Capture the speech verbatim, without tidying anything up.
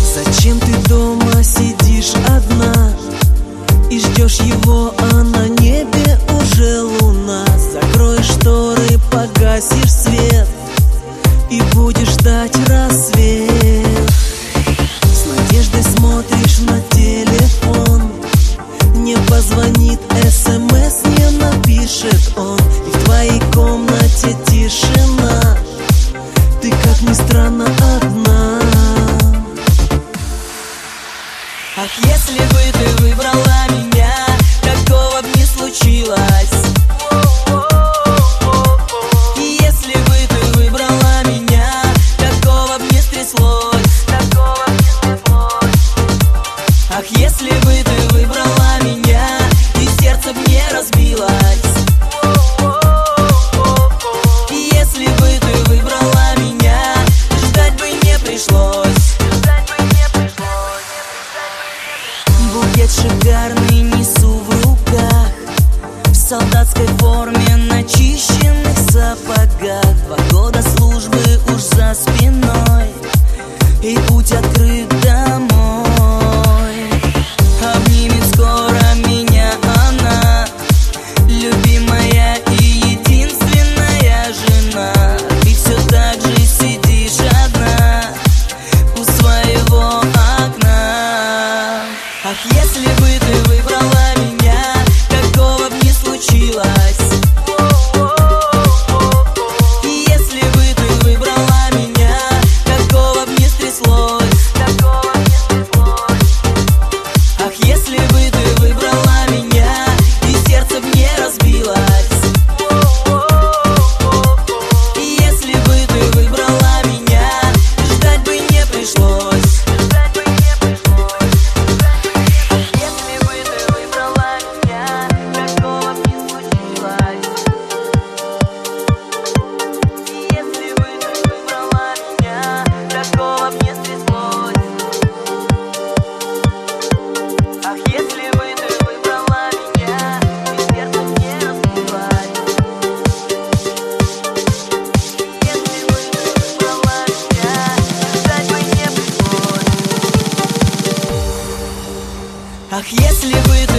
Зачем ты дома сидишь одна и ждешь его, а на небе уже луна? Закроешь шторы, погасишь свет и будешь ждать рассвет. С надеждой смотришь на телефон, не позвонит, смс не напишет он, и в твоей комнате тишина, ты, как ни странно, одна. Ах, если бы ты выбрала меня, такого б не случилось. И если бы ты выбрала меня, такого б не стряслось. Ах, если бы ты выбрала меня, и сердце б не разбилось. И если бы ты выбрала меня, ждать бы не пришлось. Букет шикарный несу в руках, в солдатской форме, начищенных сапогах. Два года службы уж за спиной, и путь открыт домой. Обнимет скоро меня она, любимая и единственная жена. Ты все так же сидишь одна у своего окна. Ах, если бы ты выбрала меня, такого б не случилось. И если бы ты выбрала меня, такого б не стряслось. Ах, если бы ты выбрала меня, и сердце б не разбилось. И если бы ты выбрала меня, ждать бы не пришлось. Ах, если бы ты выбрала меня, и сердце не разбилось. Если бы ты выбрала меня, ждать бы не пришлось. Ах, если бы